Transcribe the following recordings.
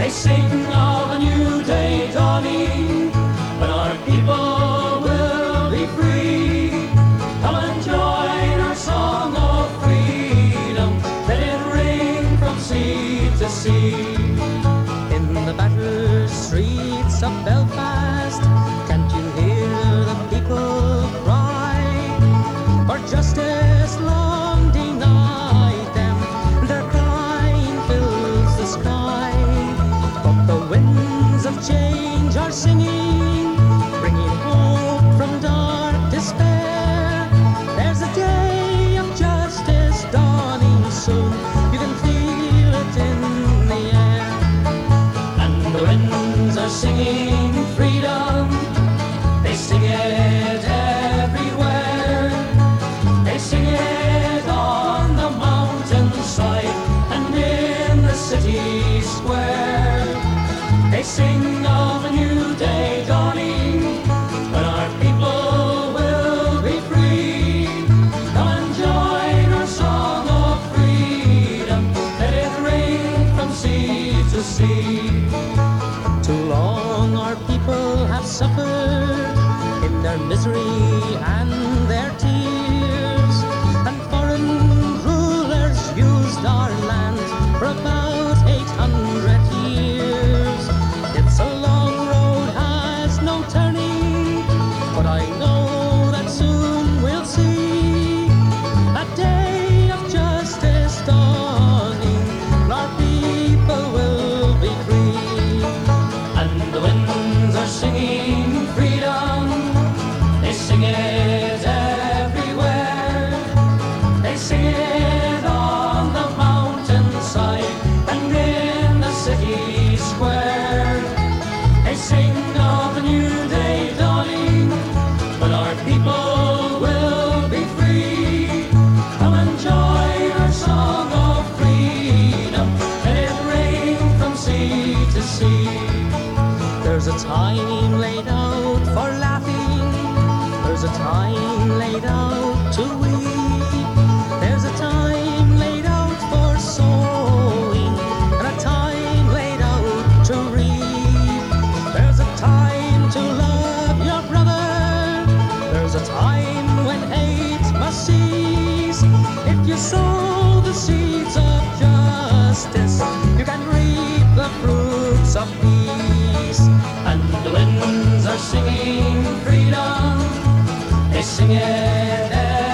They sing of a new day dawning, when our people will be free. Come and join our song of freedom, let it ring from sea to sea. In the battered streets of Belfast, can't you hear the people cry? For justice long denied them, their crying fills the sky. But the winds of change are singing, bringing hope from dark despair. There's a day of justice dawning soon, you can feel it in the air. And the winds are singing freedom, they sing it everywhere. They sing it on the mountainside and in the city square. They sing of a new day dawning, when our people will be free. Come and join our song of freedom, let it ring from sea to sea. Too long our people have suffered in their misery and their tears, and foreign rulers used our land for about 800 years. It's a long road, has no turning, but I know that soon we'll see a day of justice dawning, and our people will be free. And the winds are singing freedom, they sing it everywhere. They sing it on the mountainside and in the city square. They sing of a new day dawning, when our people will be free. Come and join our song of freedom, let it ring from sea to sea. There's a time laid out for laughing, there's a time laid out to weep. There's a time laid out for sowing, and a time laid out to reap. There's a time to love your brother, there's a time when hate must cease. If you sow the seeds of justice, you can reap the fruits of peace. And the winds are singing freedom, they sing it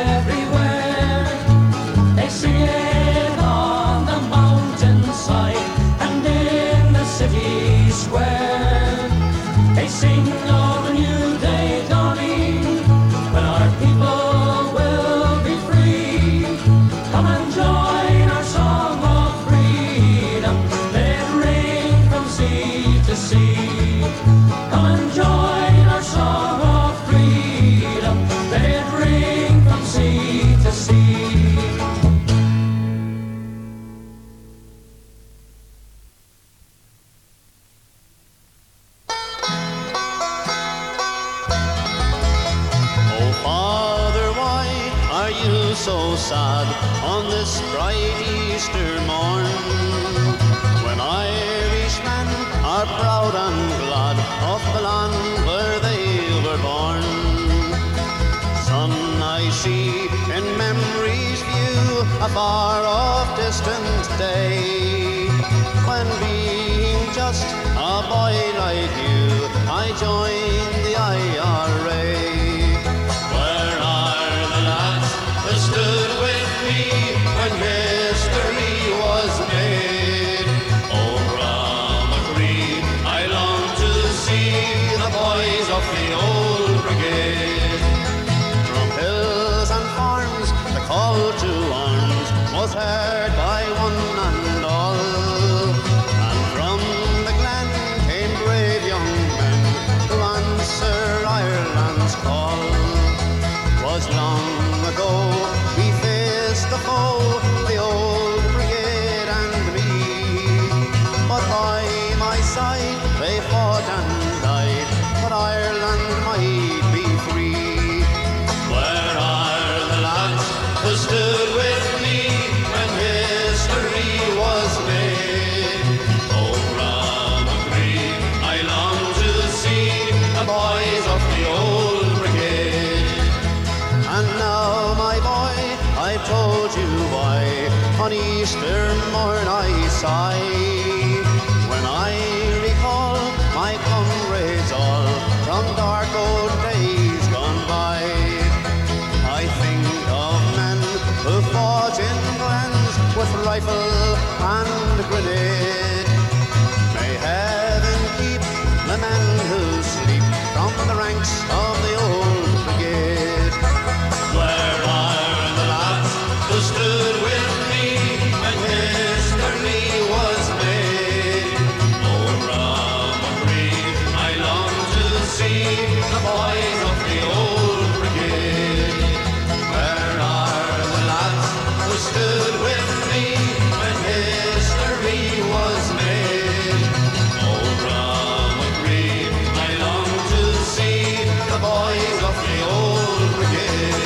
everywhere. They sing it on the mountainside and in the city square. They sing of a new day dawning, when our people will be free. Come and join our song of freedom, let it ring from sea to sea. Come and join our song of freedom, let it ring from sea to sea. Oh, Father, why are you so sad on this bright Easter morn? When Irishmen are proud and glad of the land where they were born. Son, I see in memory's view a far-off distant day, when being just a boy like you, I joined the IRA. Where are the lads that stood with me when history was made? Oh, Ramacree, I long to see the boys of the old brigade. From hills and farms, the call to arms was heard by one and all. And from the glen came brave young men to answer on Easter morn I sigh, when I recall my comrades all from dark old days gone by. I think of men who fought in glens with rifle and grenade. May heaven keep the men who sleep from the ranks of the old brigade. Where are the lads who stood with me when history was made? Oh, from a grave I long to see the boys of the old brigade. Where are the lads who stood with me when history was made? Oh, from a grave I long to see the boys of the old brigade.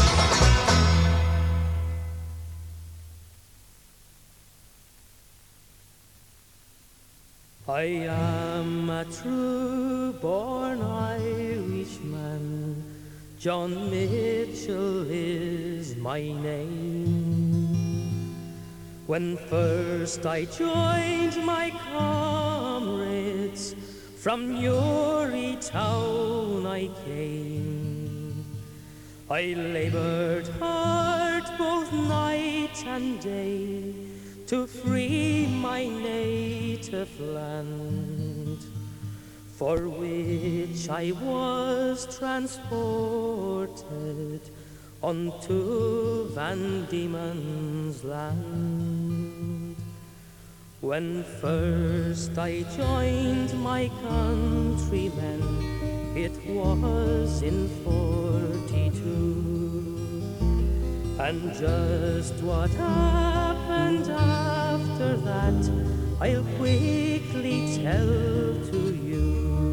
I am a true-born Irishman, John Mitchell is my name. When first I joined my comrades, from Newry town I came. I labored hard both night and day to free my native land, for which I was transported unto Van Diemen's Land. When first I joined my countrymen, it was in 42. And just what happened after that, I'll quickly tell to you.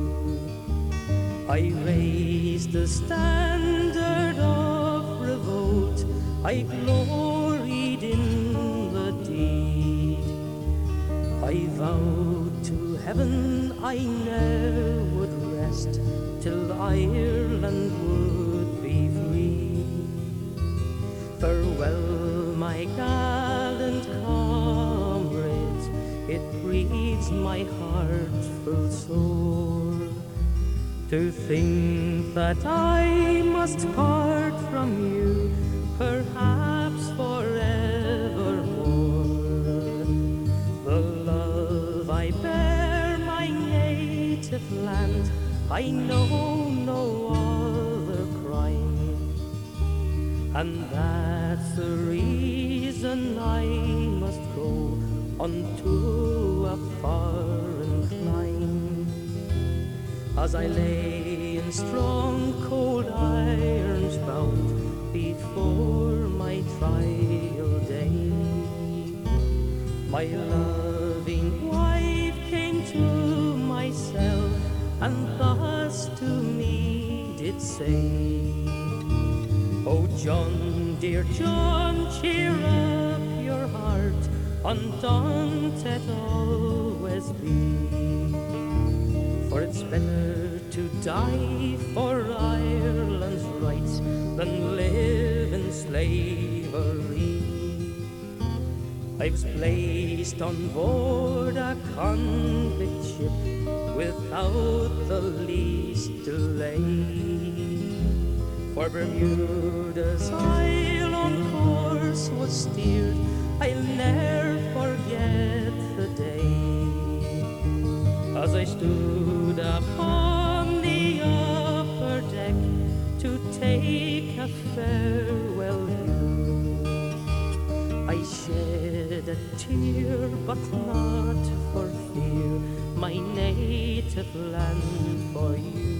I raised the standard of revolt, I gloried in the deed. I vowed to heaven I ne'er would rest till Ireland would be free. Farewell, my gallant comrades, it grieves my heart full sore to think that I must part from you, perhaps forevermore. The love I bear my native land, I know no other crime. And that's the reason I must go unto a foreign clime. As I lay in strong cold irons bound before my trial day, my loving wife came to my cell and thus to me did say, Oh John, dear John, cheer up your heart, undaunted always be. For it's better to die for Ireland's rights than live in slavery. I was placed on board a convict ship without the least delay. For Bermuda's island course was steered, I'll ne'er forget the day. As I stood upon the upper deck to take a farewell view, I shed a tear, but not for fear, my native land for you.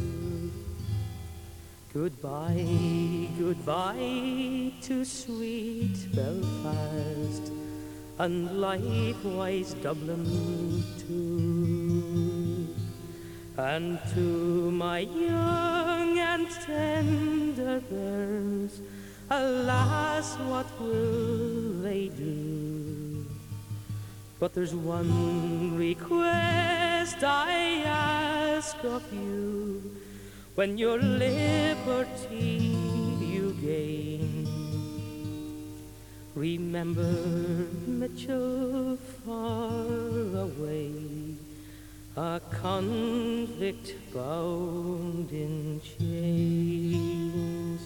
Goodbye, goodbye to sweet Belfast, and likewise Dublin too. And to my young and tender girls, alas, what will they do? But there's one request I ask of you, when your liberty you gain, Remember Mitchell far away, a convict bound in chains.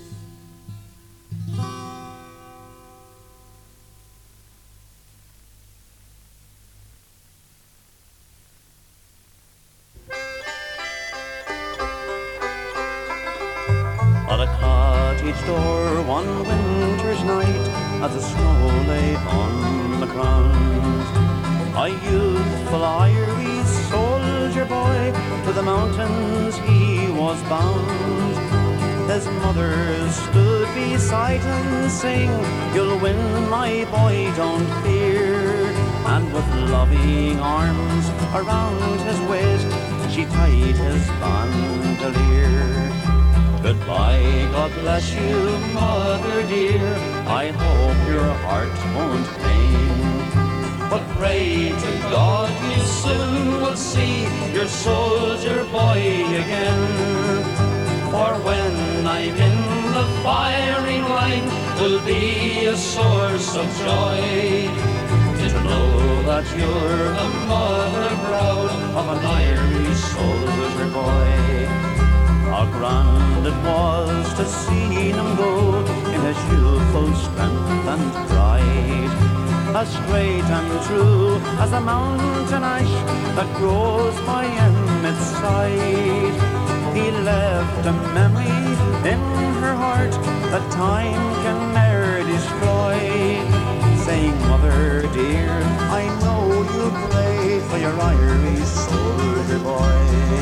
At a cottage door one winter's night, as the snow lay on the ground, a youthful Irish soldier boy to the mountains he was bound. His mother stood beside him, saying, "You'll win, my boy, don't fear." And with loving arms around his waist, she tied his bandolier. Goodbye, God bless you, mother dear, I hope your heart won't pain. But pray to God you soon will see your soldier boy again. For when I'm in the firing line, 'twill be a source of joy to know that you're the mother proud of an Irish soldier boy. How grand it was to see him go in his youthful strength and pride, as straight and true as a mountain ash that grows by Emmet's side. He left a memory in her heart that time can ne'er destroy, saying, "Mother dear, I know you pray for your Irish soldier boy."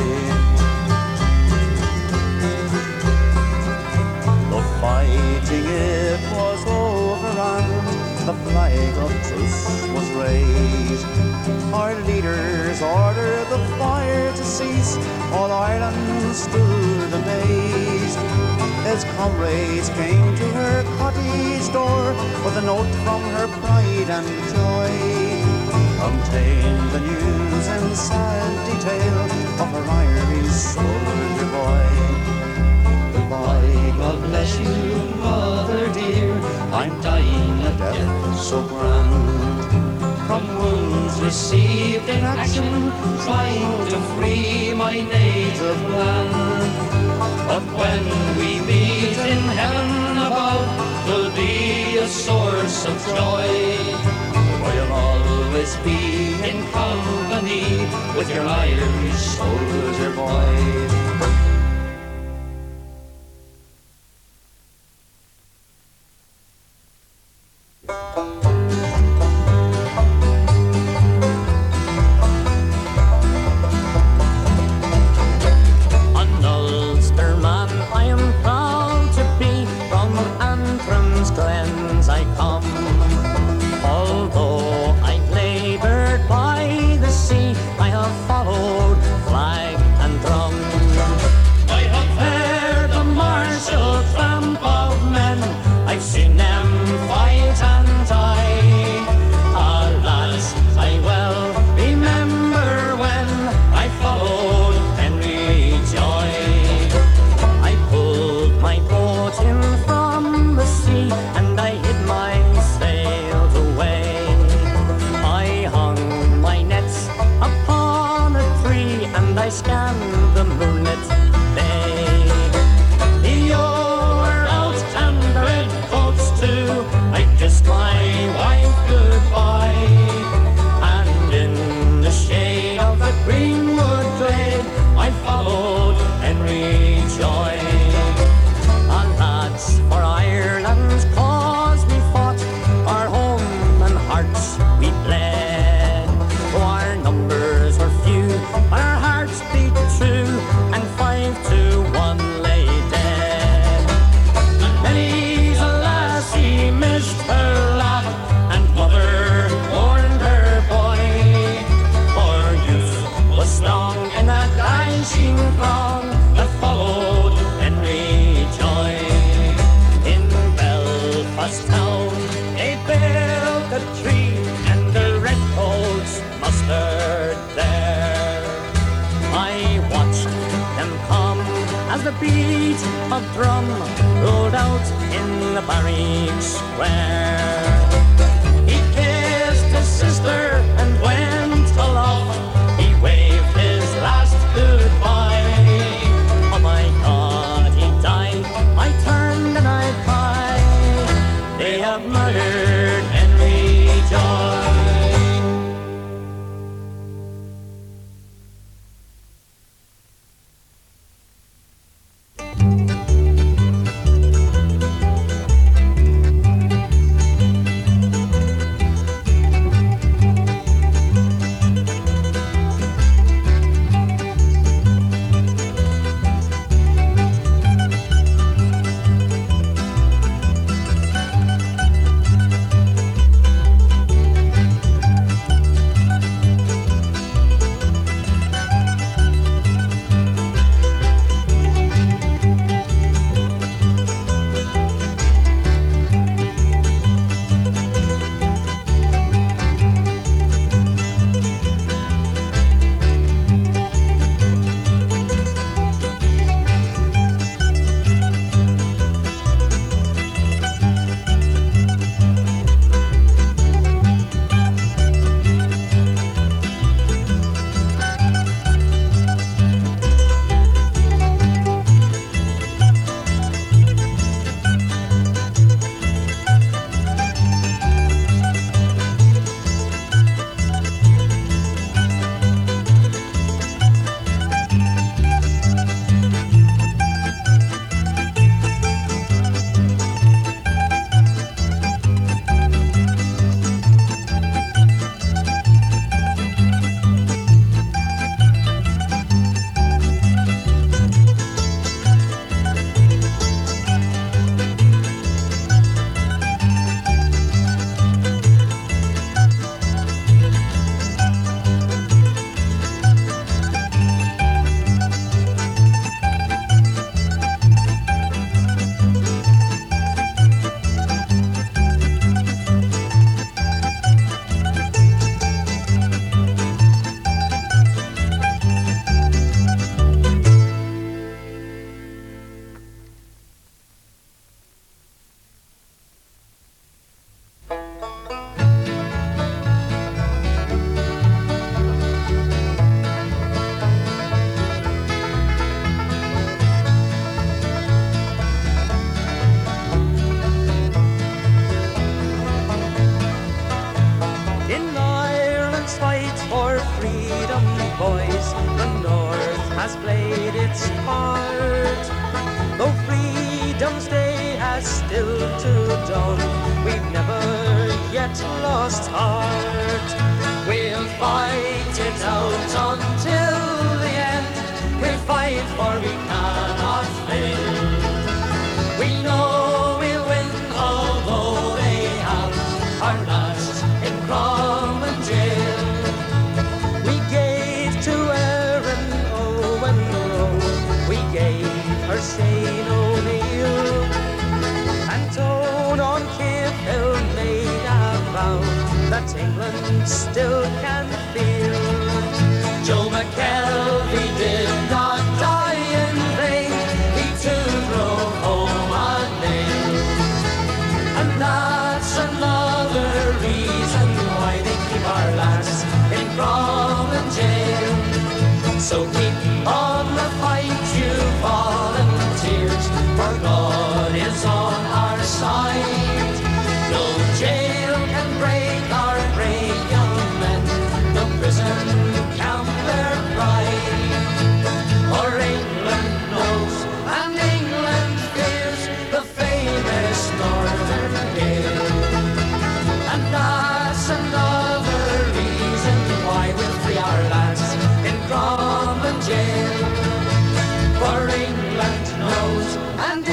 Fighting it was over and the flag of truce was raised. Our leaders ordered the fire to cease, all Ireland stood amazed. His comrades came to her cottage door with a note from her pride and joy, contained the news and sad detail of her Irish soldier boy. Goodbye, God bless you, mother dear, I'm dying a death so grand, from wounds received in action, trying to free my native land. But when we meet in heaven above, 'twill be a source of joy, for you'll always be in company with your Irish soldier boy. beat of drum rolled out in the barrack square. have murdered Henry Joy. And